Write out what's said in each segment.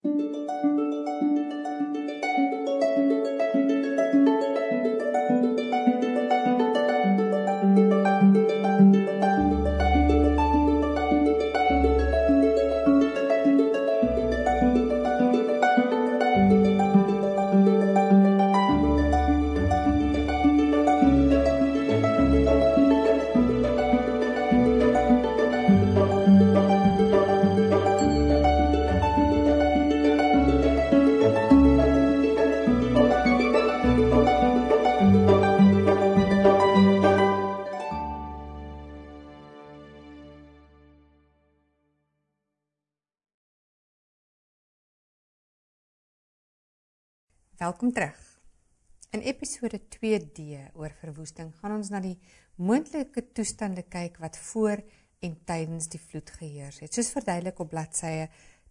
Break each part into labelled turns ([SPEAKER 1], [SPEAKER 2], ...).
[SPEAKER 1] Welkom terug. In episode 2D oor verwoesting gaan ons na die moontlike toestande kyk wat voor en tydens die vloed geheers het, soos verduidelik op bladsye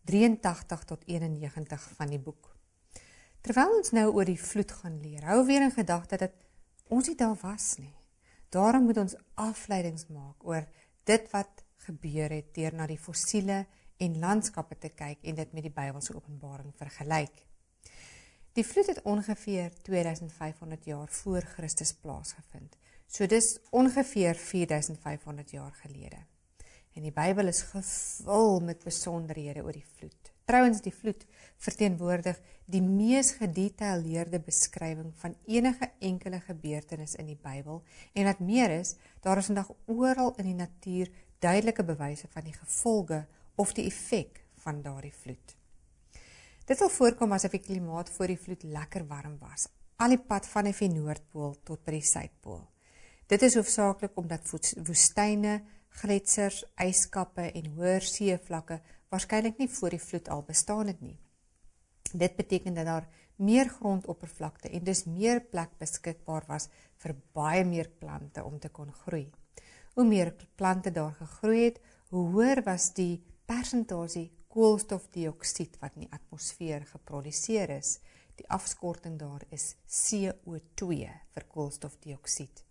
[SPEAKER 1] 83 tot 91 van die boek. Terwyl ons nou oor die vloed gaan leer, hou weer in gedagte dat ons nie daar was nie. Daarom moet ons afleidings maak oor dit wat gebeur het deur na die fossiele en landskappe te kyk en dit met die Bybelse openbaring vergelyk. Die vloed het ongeveer 2500 jaar voor Christus plaasgevind. So dis ongeveer 4500 jaar gelede. En die Bybel is gevul met besonderhede oor die vloed. Trouwens, die vloed verteenwoordig die mees gedetailleerde beskrywing van enige enkele gebeurtenis in die Bybel. En wat meer is, daar is vandag oral in die natuur duidelike bewyse van die gevolge of die effek van daardie vloed. Dit sal voorkom asof die klimaat voor die vloed lekker warm was, al die pad vanaf die Noordpool tot by die Suidpool. Dit is hoofsaaklik omdat woestyne, gletsers, yskappe en hoër seevlakke waarskynlik nie voor die vloed al bestaan het nie. Dit beteken dat daar meer grondoppervlakte en dus meer plek beskikbaar was vir baie meer plante om te kon groei. Hoe meer plante daar gegroei het, hoe hoër was die persentasie koolstofdioksied wat in die atmosfeer geproduseer is. Die afskorting daar is CO2 vir koolstofdioksied.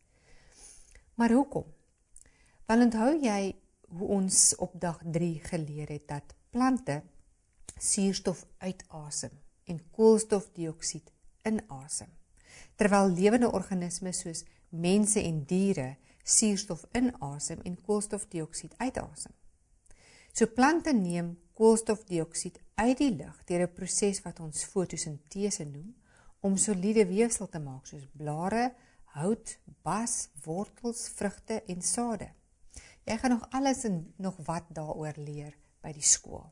[SPEAKER 1] Maar hoekom? Wel onthou jy hoe ons op dag 3 geleer het dat plante suurstof uitasem en koolstofdioksied inasem, terwyl lewende organismes soos mense en diere suurstof inasem en koolstofdioksied uitasem. So plante neem koolstofdioksied uit die lug deur 'n proses wat ons fotosintese noem, om soliede weefsel te maak soos blare, hout, bas, wortels, vrugte en sade. Jy gaan nog alles en nog wat daaroor leer by die skool.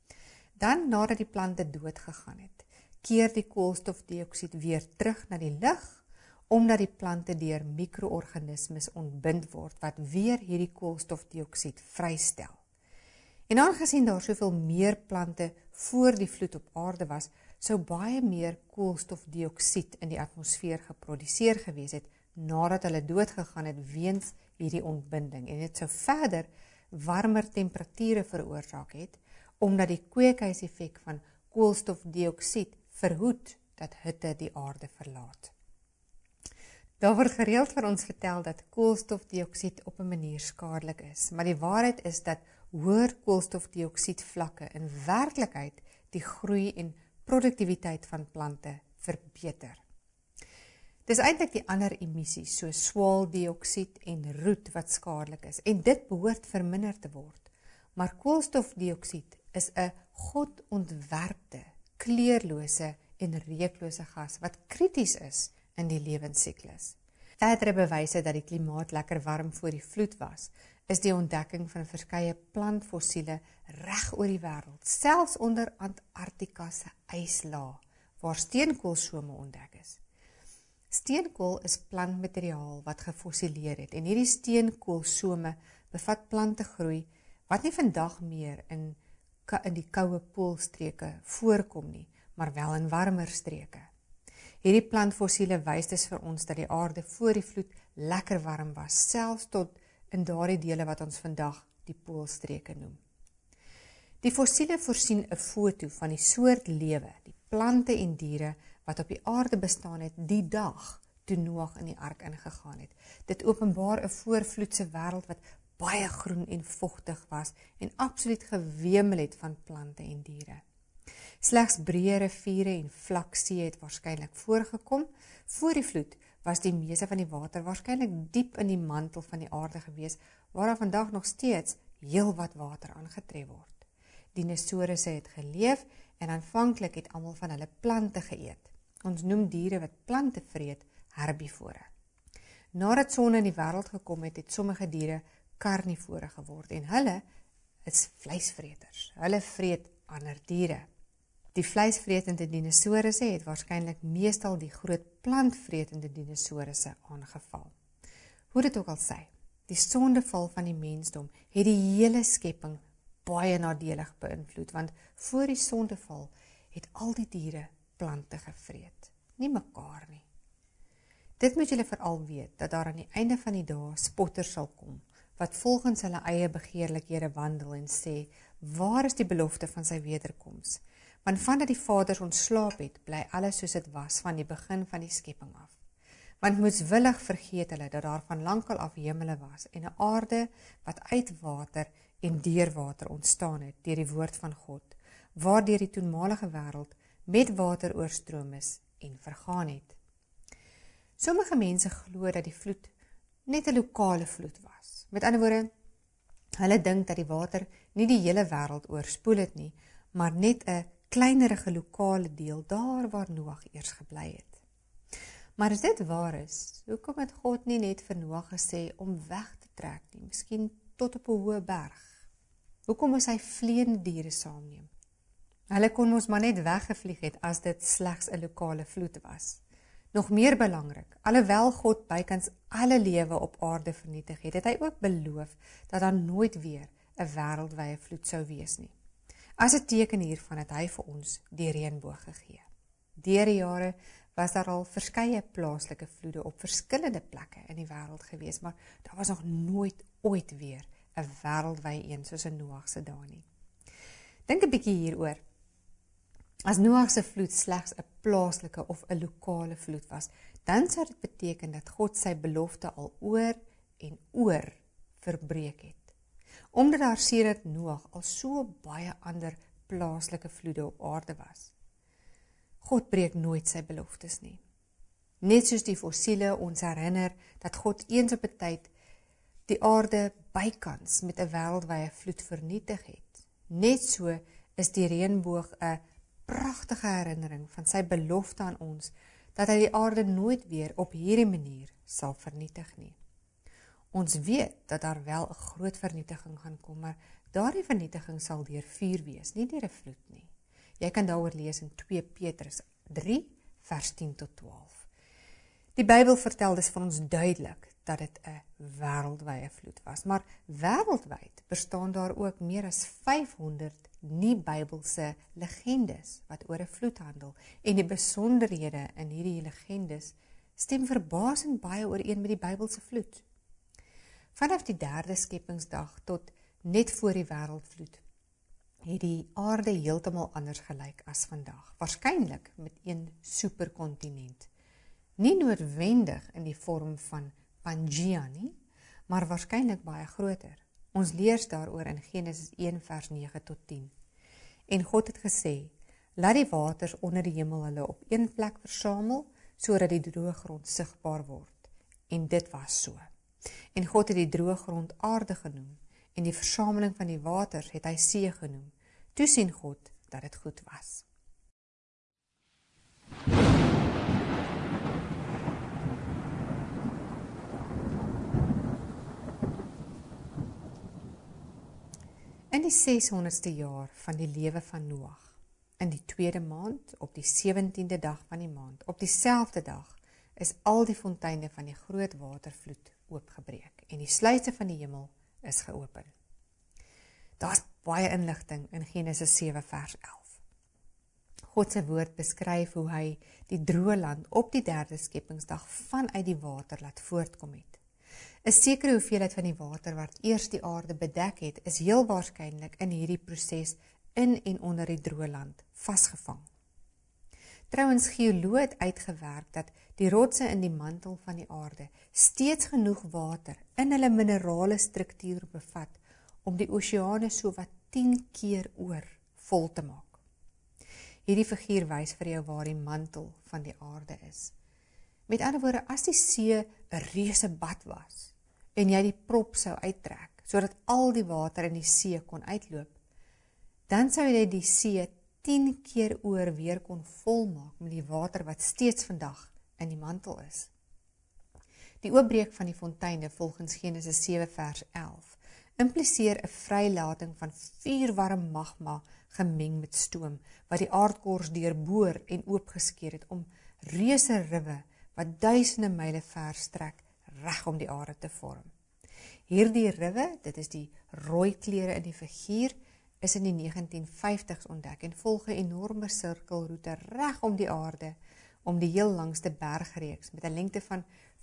[SPEAKER 1] Dan, nadat die plante dood gegaan het, keer die koolstofdioksied weer terug na die lug, omdat die plante deur mikroorganismes ontbind word wat weer hierdie koolstofdioksied vrystel. En aangesien daar soveel meer plante voor die vloed op aarde was, sou baie meer koolstofdioksied in die atmosfeer geproduseer gewees het, nadat hulle doodgegaan het weens hierdie ontbinding. En dit sou verder warmer temperature veroorsaak het, omdat die kweekhuiseffek van koolstofdioksied verhoed dat hitte die aarde verlaat. Daar word gereeld vir ons vertel dat koolstofdioksied op 'n manier skadelik is, maar die waarheid is dat hoër koolstofdioksied vlakke in werklikheid die groei en produktiwiteit van plante verbeter. Dis eintlik die ander emissies soos swaaldioksied en roet wat skadelik is en dit behoort verminder te word. Maar koolstofdioksied is 'n godontwerpte, kleurlose en reuklose gas wat krities is in die lewensiklus. Verdere bewyse dat die klimaat lekker warm voor die vloed was, is die ontdekking van verskeie plantfossiele reg oor die wêreld, selfs onder Antarktika se yslaag, waar steenkoolsome ontdek is. Steenkool is plantmateriaal wat gefossileer het en hierdie steenkoolsome bevat plantegroei wat nie vandag meer in die koue poolstreke voorkom nie, maar wel in warmer streke. Hierdie plantfossiele wys dus vir ons dat die aarde voor die vloed lekker warm was, selfs tot in daardie dele wat ons vandag die poolstreke noem. Die fossiele voorsien 'n foto van die soort lewe, die plante en diere wat op die aarde bestaan het die dag toe Noag in die ark ingegaan het. Dit openbaar 'n voorvloedse wêreld wat baie groen en vogtig was en absoluut gewemel het van plante en diere. Slegs breë riviere en vlak see het waarskynlik voorgekom. Voor die vloed was die meeste van die water waarskynlik diep in die mantel van die aarde gewees, waar daar vandag nog steeds heel wat water aangetref word. Dinosourusse het geleef en aanvanklik het almal van hulle plante geëet. Ons noem diere wat plante vreet herbivore. Nadat sonde in die wêreld gekom het, het sommige diere karnivore geword en hulle is vleisvreters. Hulle vreet ander diere. Die vleisvretende dinosourusse het waarskynlik meestal die groot plantvretende dinosourusse aangeval. Hoe dit ook al sy, die sondeval van die mensdom het die hele skepping baie nadelig beïnvloed, want voor die sondeval het al die diere plante gevreet, nie mekaar nie. Dit moet julle veral weet, dat daar aan die einde van die dae spotters sal kom, wat volgens hulle eie begeerlikhede wandel en sê, waar is die belofte van sy wederkoms? Want vandat die vaders ontslaap het, bly alles soos dit was van die begin van die skepping af. Want moeswillig vergeet hulle dat daar van lankal af hemele was en 'n aarde wat uit water en deur water ontstaan het deur die woord van God, waardeur die toenmalige wêreld met water oorstroom is en vergaan het. Sommige mense glo dat die vloed net 'n lokale vloed was. Met ander woorde, hulle dink dat die water nie die hele wêreld oorspoel het nie, maar net 'n kleinerige lokale deel daar waar Noag eers gebly het. Maar as dit waar is, hoekom het God nie net vir Noag gesê om weg te trek nie, miskien tot op 'n hoë berg? Hoekom moes hy vleiende diere saamneem? Hulle kon ons maar net weggevlieg het as dit slegs 'n lokale vloed was. Nog meer belangrik, alhoewel God bykans alle lewe op aarde vernietig het, het hy ook beloof dat daar nooit weer 'n wêreldwye vloed sou wees nie. As 'n teken hiervan het hy vir ons die reënboog gegee. Deur die jare was daar al verskeie plaaslike vloede op verskillende plekke in die wêreld gewees, maar daar was nog nooit ooit weer 'n wêreldwye een soos in Noag se dae nie. Dink 'n bietjie hieroor. As Noag se vloed slegs 'n plaaslike of 'n lokale vloed was, dan sou dit beteken dat God sy belofte al oor en oor verbreek het. Omdat daar sedert Noag al so baie ander plaaslike vloede op aarde was. God breek nooit sy beloftes nie. Net soos die fossiele ons herinner dat God eens op 'n tyd die aarde bykans met 'n wêreldwye vloed vernietig het. Net so is die reënboog 'n pragtige herinnering van sy belofte aan ons, dat hy die aarde nooit weer op hierdie manier sal vernietig nie. Ons weet dat daar wel 'n groot vernietiging gaan kom, maar daardie vernietiging sal deur vuur wees, nie deur 'n vloed nie. Jy kan daaroor lees in 2 Petrus 3 vers 10 tot 12. Die Bybel vertel dus vir ons duidelik dat dit 'n wêreldwye vloed was, maar wêreldwyd bestaan daar ook meer as 500 nie-Bybelse legendes wat oor 'n vloed handel, en die besonderhede in hierdie legendes stem verbasend baie ooreen met die Bybelse vloed. Vanaf die 3de skepingsdag tot net voor die wêreldvloed het die aarde heeltemal anders gelyk as vandag, waarskynlik met een superkontinent. Nie noodwendig in die vorm van Pangea nie, maar waarskynlik baie groter. Ons lees daaroor in Genesis 1 vers 9 tot 10. En God het gesê, laat die waters onder die hemel hulle op een plek versamel, sodat die droë grond sigbaar word. En dit was so. En God het die droë grond aarde genoem, en die versameling van die waters het hy see genoem. Toe sien God dat dit goed was. In die 600ste jaar van die lewe van Noag, in die 2de maand, op die 17de dag van die maand, op dieselfde dag, is al die fonteine van die groot watervloed oopgebreek, en die sluise van die hemel is geopen. Daar's baie inligting in Genesis 7 vers 11. God se woord beskryf hoe hy die droë land op die 3de skepingsdag vanuit die water laat voortkom het. 'n Sekere hoeveelheid van die water wat eers die aarde bedek het, is heel waarskynlik in hierdie proses in en onder die droë land vasgevang. Trouwens, geoloë het uitgewerk dat die rotse in die mantel van die aarde steeds genoeg water in hulle minerale struktuur bevat om die oseane so wat 10 keer oor vol te maak. Hierdie figuur wys vir jou waar die mantel van die aarde is. Met ander woorde, as die see 'n reuse bad was en jy die prop sou uittrek, sodat al die water in die see kon uitloop, dan sou jy die see 10 keer oor weer kon volmaak met die water wat steeds vandag in die mantel is. Die oopbreek van die fonteine volgens Genesis 7 vers 11 impliseer 'n vrylating van vuurwarm magma gemeng met stoom, wat die aardkors deurboor en oopgeskeer het om reuse riwe wat duisende myle ver strek reg om die aarde te vorm. Hierdie riwe, dit is die rooi kleure in die figuur, is in die 1950s ontdek en volg 'n enorme sirkelroete reg om die aarde om die heel langste bergreeks met 'n lengte van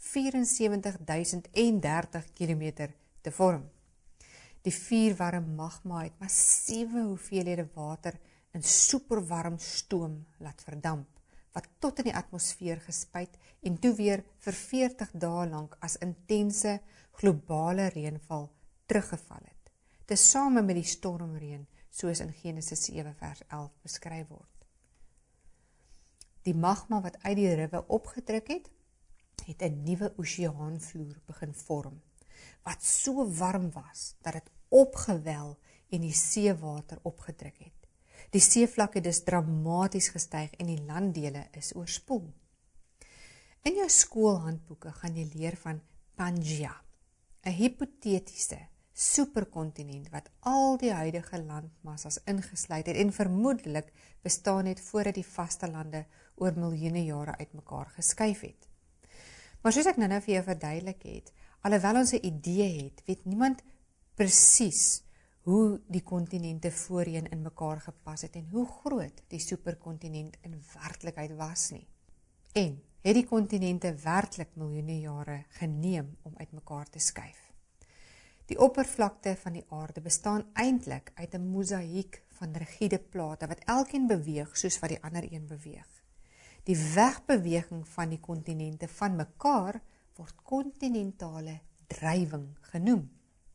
[SPEAKER 1] 74.030 km te vorm. Die vuurwarm magma het massiewe hoeveelhede water in superwarm stoom laat verdamp, wat tot in die atmosfeer gespuit en toe weer vir 40 dae lank as intense globale reënval teruggeval het. Tesame met die stormreën, soos in Genesis 7 vers 11 beskryf word. Die magma wat uit die riwe opgedruk het 'n nuwe oseaanvloer begin vorm, wat so warm was, dat het opgewel en die seewater opgedruk het. Die seevlak het dus dramaties gestyg en die landdele is oorspoel. In jou skoolhandboeke gaan jy leer van Pangea, 'n hipotetiese superkontinent wat al die huidige landmassas ingesluit het en vermoedelik bestaan het voordat die vastelande oor miljoene jare uitmekaar geskuif het. Maar soos ek nou vir jou verduidelik het, alhoewel ons 'n idee het, weet niemand presies hoe die kontinente voorheen in mekaar gepas het en hoe groot die superkontinent in werklikheid was nie. En het die kontinente werklik miljoene jare geneem om uitmekaar te skuif. Die oppervlakte van die aarde bestaan eintlik uit 'n mosaïek van rigiede plate wat elkeen beweeg soos wat die ander een beweeg. Die wegbeweging van die kontinente van mekaar word kontinentale drywing genoem.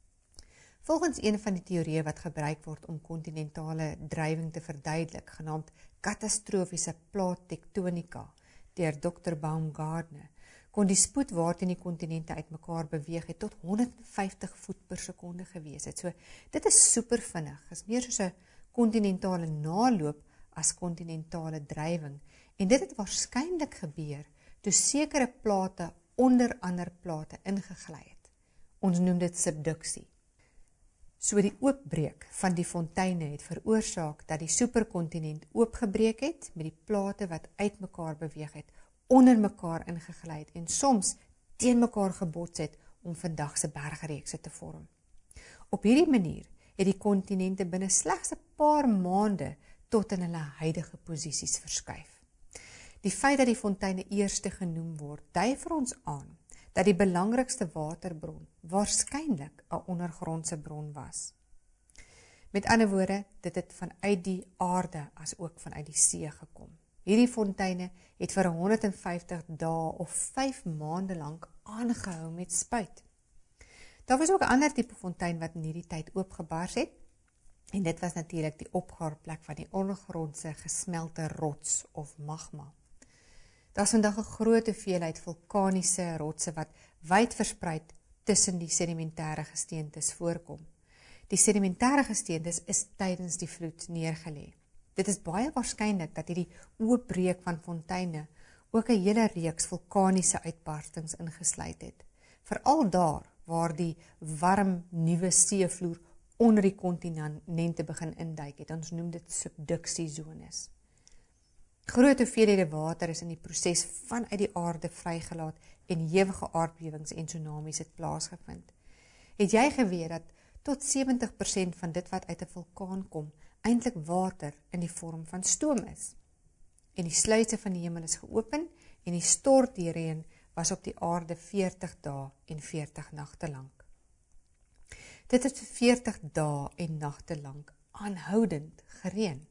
[SPEAKER 1] Volgens een van die teorieë wat gebruik word om kontinentale drywing te verduidelik, genaamd katastrofiese plaattektonika deur Dr. Baumgartner, kon die spoed waarteen die kontinente uitmekaar beweeg het tot 150 voet per sekonde gewees het. So, dit is super vinnig. Dit is meer soos 'n kontinentale naloop as kontinentale drywing. En dit het waarskynlik gebeur toe sekere plate onder ander plate ingegly het. Ons noem dit subduksie. So die oopbreek van die fonteine het veroorsaak dat die superkontinent oopgebreek het met die plate wat uitmekaar beweeg het, onder mekaar ingegly het en soms teen mekaar gebots het om vandag se bergreekse te vorm. Op hierdie manier het die kontinente binne slegs 'n paar maande tot in hulle huidige posisies verskuif. Die feit dat die fonteine eerste genoem word, dui vir ons aan dat die belangrikste waterbron waarskynlik 'n ondergrondse bron was. Met ander woorde, dit het vanuit die aarde as ook vanuit die see gekom. Hierdie fonteine het vir 150 dae of 5 maande lank aangehou met spuit. Daar was ook 'n ander tipe fontein wat in hierdie tyd oopgebars het, en dit was natuurlik die opgaarplek van die ondergrondse gesmelte rots of magma. Daar is vandag 'n groot hoeveelheid vulkaniese rotse wat wyd verspreid tussen die sedimentêre gesteentes voorkom. Die sedimentêre gesteentes is tydens die vloed neergelê. Dit is baie waarskynlik dat hierdie oopbreek van fonteine ook 'n hele reeks vulkaniese uitbarstings ingesluit het. Veral daar waar die warm nuwe seevloer onder die kontinente begin induik het. Ons noem dit subduksiezones. Groot hoeveelhede water is in die proses vanuit die aarde vrygelaat en hewige aardbewings en tsunamies het plaasgevind. Het jy geweet dat tot 70% van dit wat uit 'n vulkaan kom, eintlik water in die vorm van stoom is? En die sluise van die hemel is geopen en die stortreën was op die aarde 40 dae en 40 nagte lank. Dit het vir 40 dae en nagte lank aanhoudend gereën.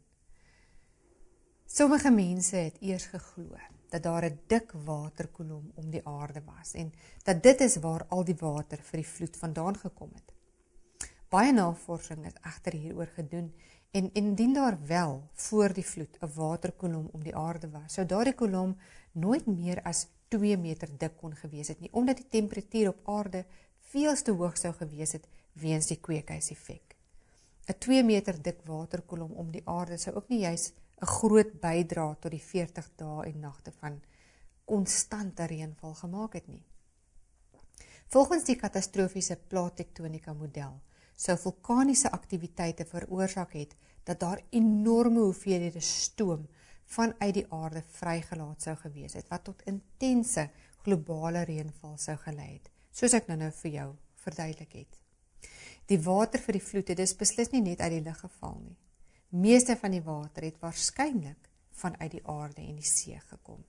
[SPEAKER 1] Sommige mense het eers geglo dat daar 'n dik waterkolom om die aarde was en dat dit is waar al die water vir die vloed vandaan gekom het. Baie navorsing is egter hieroor gedoen En indien daar wel voor die vloed 'n waterkolom om die aarde was, sou daardie kolom nooit meer as 2 meter dik kon gewees het nie, omdat die temperatuur op aarde veel te hoog sou gewees het weens die kweekhuiseffek. 'n 2 meter dik waterkolom om die aarde sou ook nie juis 'n groot bydra tot die 40 dae en nagte van konstante reënval gemaak het nie. Volgens die katastrofiese plaattektonika model sou vulkaniese aktiwiteite veroorsaak het dat daar enorme hoeveelhede stoom vanuit die aarde vrygelaat sou gewees het, wat tot intense globale reënval sou gelei het, soos ek nou vir jou verduidelik het. Die water vir die vloed het dus beslis nie net uit die lug geval nie. Meeste van die water het waarskynlik vanuit die aarde en die see gekom.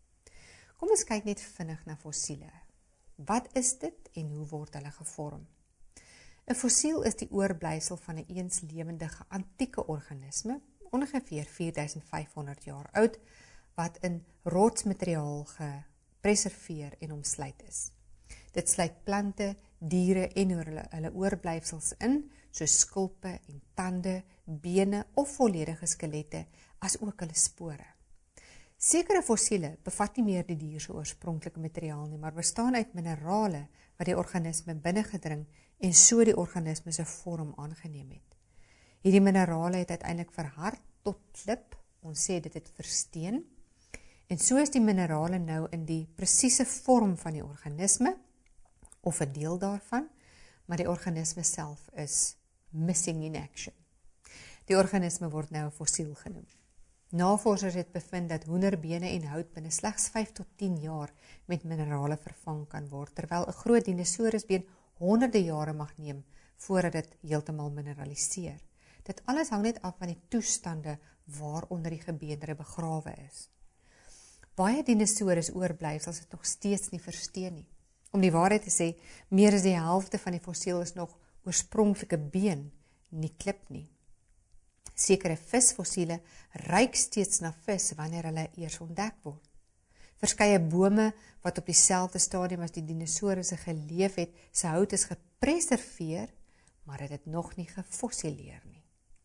[SPEAKER 1] Kom ons kyk net vinnig na fossiele. Wat is dit en hoe word hulle gevorm? 'n Fossiel is die oorblyfsel van 'n eens lewendige antieke organisme, ongeveer 4500 jaar oud, wat in rotsmateriaal gepreserveer en omsluit is. Dit sluit plante, diere en hulle oorblyfsels in, soos skulpe en tande, bene of volledige skelette, as ook hulle spore. Sekere fossiele bevat nie meer die dier se oorspronklike materiaal nie, maar bestaan uit minerale wat die organisme binnengedring en so die organisme se vorm aangeneem het. Hierdie minerale het uiteindelik verhard tot klip, ons sê dit het versteen, en so is die minerale nou in die presiese vorm van die organisme, of 'n deel daarvan, maar die organisme self is missing in action. Die organisme word nou 'n fossiel genoem. Navorsers het bevind dat hoenderbene en hout binne slegs 5 tot 10 jaar met minerale vervang kan word, terwyl 'n groot dinosourusbeen honderde jare mag neem voordat dit heeltemal mineraliseer. Dit alles hang net af van die toestande waaronder die gebeendere begrawe is. Baie dinosourus oorblyfsels het nog steeds nie versteen nie. Om die waarheid te sê, meer as die helfte van die fossiel is nog oorspronklike been, nie klip nie. Sekere visfossiele ruik steeds na vis wanneer hulle eers ontdek word. Verskeie bome wat op dieselfde stadium as die dinosourusse geleef het, se hout is gepreserveer, maar het nog nie gefossileer nie.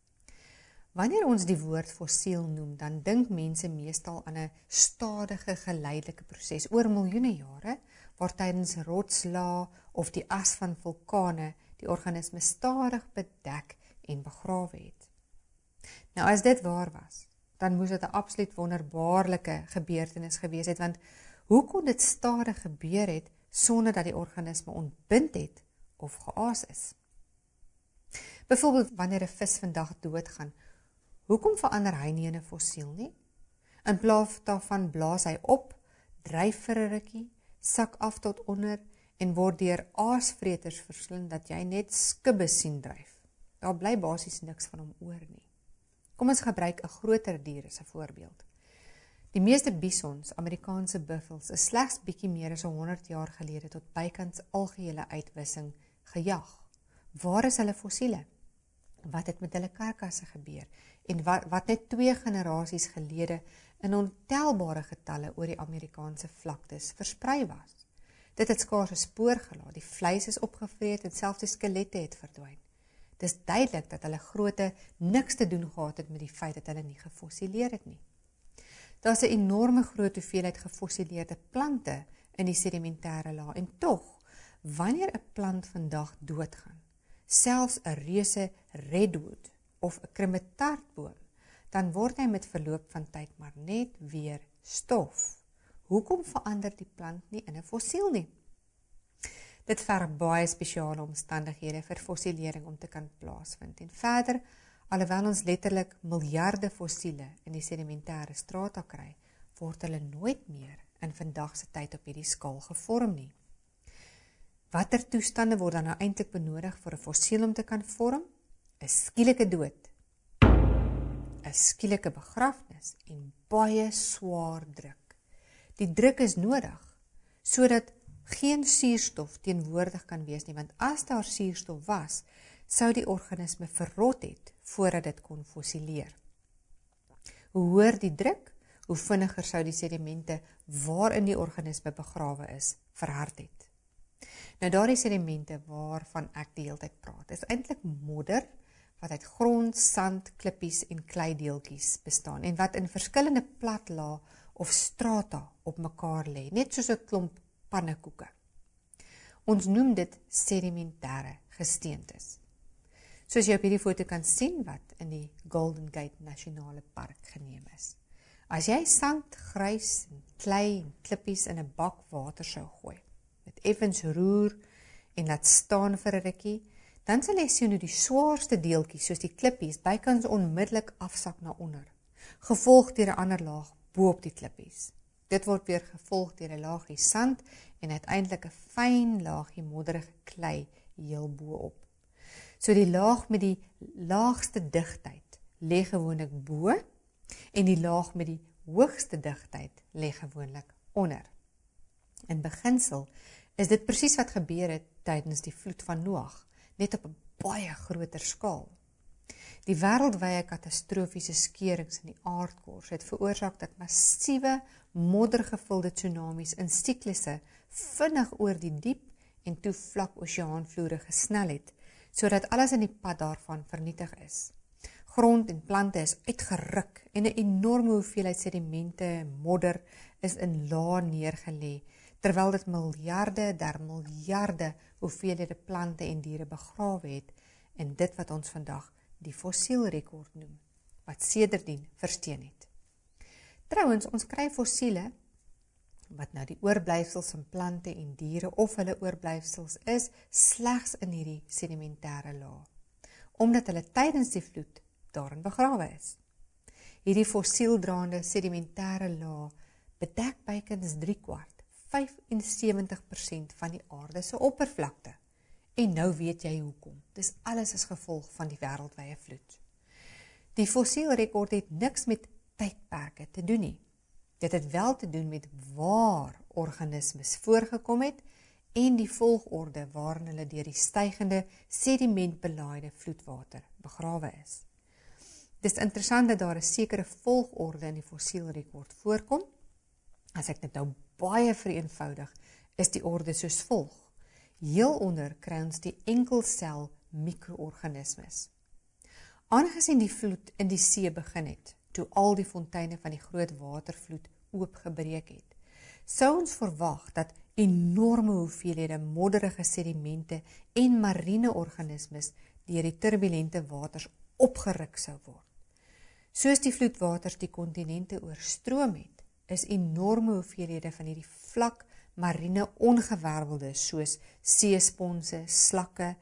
[SPEAKER 1] Wanneer ons die woord fossiel noem, dan dink mense meestal aan 'n stadige geleidelike proses oor miljoene jare, waar tydens rotslae of die as van vulkane die organisme stadig bedek en begrawe het. Nou as dit waar was, dan moes dit 'n absoluut wonderbaarlike gebeurtenis gewees het, want hoe kon dit stadig gebeur het sonder dat die organisme ontbind het of geaas is? Byvoorbeeld wanneer 'n vis vandag doodgaan, hoekom verander hy nie in 'n fossiel nie? In plaas daarvan blaas hy op, dryf vir 'n rukkie, sak af tot onder en word deur aasvreters verslind dat jy net skubbe sien dryf. Daar bly basies niks van hom oor nie. Kom ons gebruik 'n groter dier as 'n voorbeeld. Die meeste bisons, Amerikaanse buffels, is slegs bietjie meer as 100 jaar gelede tot bykans algehele uitwissing gejag. Waar is hulle fossiele? Wat het met hulle karkasse gebeur? En wat net 2 generasies gelede in ontelbare getalle oor die Amerikaanse vlaktes versprei was? Dit het skaars 'n spoor gelaat, die vleis is opgevreet en selfs die skelette het verdwyn. Dis duidelik dat hulle grootte niks te doen gehad het met die feit dat hulle nie gefossileer het nie. Daar's 'n enorme groot hoeveelheid gefossileerde plante in die sedimentêre laag en tog, wanneer 'n plant vandag doodgaan, selfs 'n reuse redwood of 'n krummetartboom, dan word hy met verloop van tyd maar net weer stof. Hoekom verander die plant nie in 'n fossiel nie? Dit verg baie spesiale omstandighede vir fossilering om te kan plaasvind. En verder, alhoewel ons letterlik miljarde fossiele in die sedimentêre strata kry, word hulle nooit meer in vandag se tyd op hierdie skaal gevorm nie. Watter toestande word dan nou eintlik benodig vir 'n fossiel om te kan vorm? 'n Skielike dood, 'n skielike begrafnis en baie swaar druk. Die druk is nodig sodat geen suurstof teenwoordig kan wees nie, want as daar suurstof was, sou die organisme verrot het voordat dit kon fossileer. Hoe hoër die druk, hoe vinniger sou die sedimente waarin die organisme begrawe is, verhard het. Nou daardie sedimente waarvan ek die hele tyd praat, is eintlik modder wat uit grond, sand, klippies en kleideeltjies bestaan en wat in verskillende platlae of strata op mekaar lê, net soos 'n klomp pannekoeke. Ons noem dit sedimentêre gesteentes. Soos jy op hierdie foto kan sien wat in die Golden Gate Nasionale Park geneem is. As jy sand, grys, klei en klippies in 'n bak water sou gooi, met effens roer en laat staan vir 'n rukkie, dan sal jy sien hoe die swaarste deeltjies, soos die klippies, bykans onmiddellik afsak na onder, gevolg deur 'n ander laag bo op die klippies. Dit word weer gevolg deur 'n laagie sand en uiteindelik 'n fyn laagie modderige klei heel bo op. So die laag met die laagste digtheid lê gewoonlik bo en die laag met die hoogste digtheid lê gewoonlik onder. In beginsel is dit presies wat gebeur het tydens die vloed van Noag, net op 'n baie groter skaal. Die wêreldwye katastrofiese skeurings in die aardkors het veroorsaak dat massiewe moddergevulde tsunamies in siklusse vinnig oor die diep en toe vlak oseaanvloere gesnel het, sodat alles in die pad daarvan vernietig is. Grond en plante is uitgeruk en 'n enorme hoeveelheid sedimente en modder is in lae neergelê, terwyl dit miljarde der miljarde hoeveelhede plante en diere begrawe het in dit wat ons vandag die fossielrekord noem, wat sedertdien versteen het. Trouwens, ons kry fossiele, wat nou die oorblyfsels van plante en diere of hulle oorblyfsels is, slegs in hierdie sedimentêre laag, omdat hulle tydens die vloed daarin begrawe is. Hierdie fossieldraande sedimentêre laag bedek bykans 3/4, 75% van die aarde se oppervlakte. En nou weet jy hoekom. Dis alles as gevolg van die wêreldwye vloed. Die fossielrekord het niks met tydperke te doen nie. Dit het wel te doen met waar organismes voorgekom het en die volgorde waarin hulle deur die stygende sedimentbelaaide vloedwater begrawe is. Dis interessant dat daar 'n sekere volgorde in die fossielrekord voorkom. As ek dit nou baie vereenvoudig, is die orde soos volg. Heel onder kry ons die enkelsel mikroorganismes. Aangesien die vloed in die see begin het, toe al die fonteine van die groot watervloed oopgebreek het, sou ons verwag dat enorme hoeveelhede modderige sedimente en mariene organismes deur die turbulente waters opgeruk sou word. Soos die vloedwaters die kontinente oorstroom het, is enorme hoeveelhede van hierdie vlak mariene ongewerveldes soos seesponse, slakke,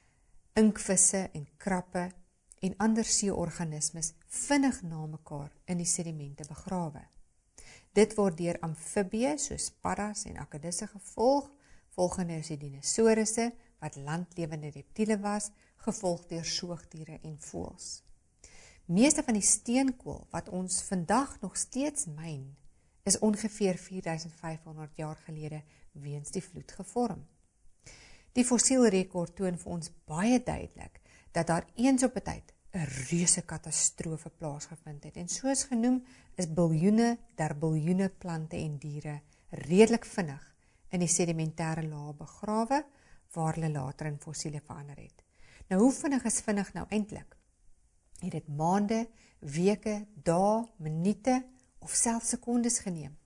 [SPEAKER 1] inkvisse en krappe en ander seeorganismes vinnig na mekaar in die sedimente begrawe. Dit word deur amfibieë soos paddas en akedisse gevolg, volgende is die dinosourusse wat landlewende reptiele was, gevolg deur soogdiere en voëls. Meeste van die steenkool wat ons vandag nog steeds myn, is ongeveer 4500 jaar gelede weens die vloed gevorm. Die fossielrekord toon vir ons baie duidelik dat daar eens op 'n tyd 'n reuse katastrofe plaasgevind het en soos genoem is biljoene der biljoene plante en diere redelik vinnig in die sedimentêre laag begrawe waar hulle later in fossiele verander het. Nou hoe vinnig is vinnig nou eintlik? Het dit maande, weke, dae, minute of selfs sekondes geneem?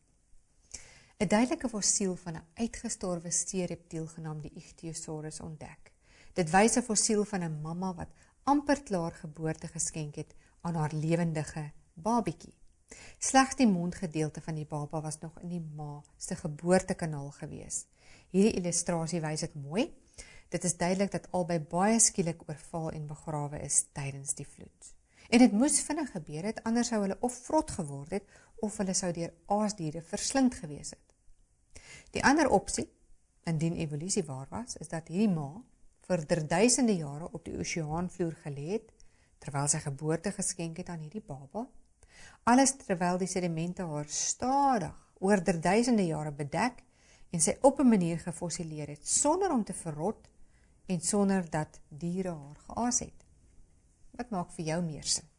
[SPEAKER 1] 'n duidelike fossiel van 'n uitgestorwe see-reptiel genaamd die Ichthyosaurus ontdek. Dit wys 'n fossiel van 'n mamma wat amper klaar geboorte geskenk het aan haar lewendige babietjie. Slegs die mondgedeelte van die baba was nog in die ma se geboortekanaal gewees. Hierdie illustrasie wys dit mooi. Dit is duidelik dat albei baie skielik oorval en begrawe is tydens die vloed. En dit moes vinnig gebeur het, anders sou hulle of vrot geword het, of hulle sou deur aasdiere verslind gewees het. Die ander opsie, indien evolusie waar was, is dat hierdie ma vir duisende jare op die oseaanvloer gelê het, terwyl sy geboorte geskenk het aan hierdie baba, alles terwyl die sedimente haar stadig oor duisende jare bedek en sy op 'n manier gefossileer het, sonder om te verrot en sonder dat diere haar geaas het. Wat maak vir jou meer sin?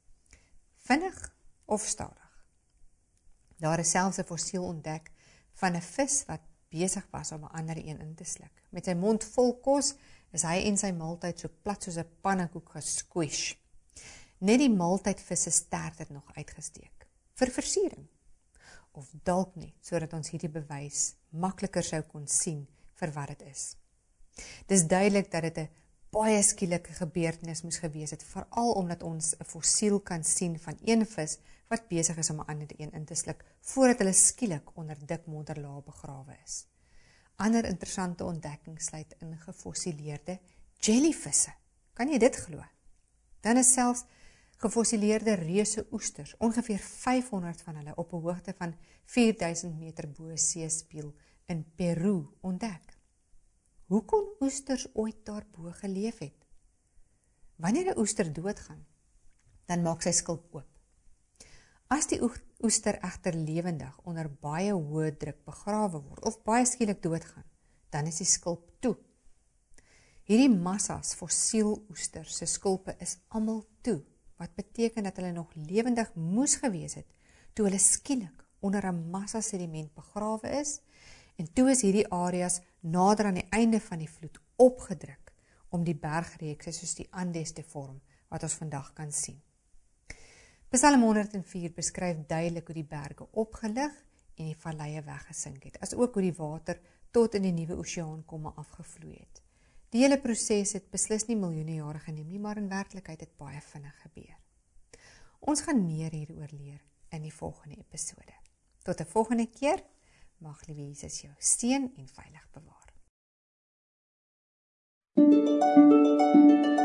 [SPEAKER 1] Vinnig of stadig? Daar is selfs 'n fossiel ontdek van 'n vis wat besig was om 'n ander een in te sluk. Met sy mond vol kos is hy en sy maaltyd so plat soos 'n pannekoek gesquish. Net die maaltydvisse stert het nog uitgesteek, vir versiering. Of dalk net, sodat ons hierdie bewys makliker sou kon sien vir wat dit is. Dis duidelik dat dit 'n baie skielike gebeurtenis moes gewees het, veral omdat ons 'n fossiel kan sien van een vis wat besig is om 'n ander een in te sluk, voordat hulle skielik onder dik modderlaag begrawe is. Ander interessante ontdekkings sluit in gefossileerde jellyvisse. Kan jy dit glo? Dan is selfs gefossileerde reuse oesters, ongeveer 500 van hulle op 'n hoogte van 4000 meter bo seespieël in Peru ontdek. Hoe kon oesters ooit daarbo geleef het? Wanneer 'n oester doodgaan, dan maak sy skulp oop. As die oester egter lewendig onder baie hoë druk begrawe word of baie skielik doodgaan, dan is die skulp toe. Hierdie massas fossiel oesters se skulpe is almal toe, wat beteken dat hulle nog lewendig moes gewees het toe hulle skielik onder 'n massa sediment begrawe is, en toe is hierdie areas nader aan die einde van die vloed opgedruk om die bergreekse soos die Andes te vorm wat ons vandag kan sien. Psalm 104 beskryf duidelik hoe die berge opgelig en die valleie weggesink het, as ook hoe die water tot in die nuwe oseaankomme afgevloei het. Die hele proses het beslis nie miljoene jare geneem nie, maar in werklikheid het baie vinnig gebeur. Ons gaan meer hieroor leer in die volgende episode. Tot 'n volgende keer, mag Liewe Jesus jou seën en veilig bewaar.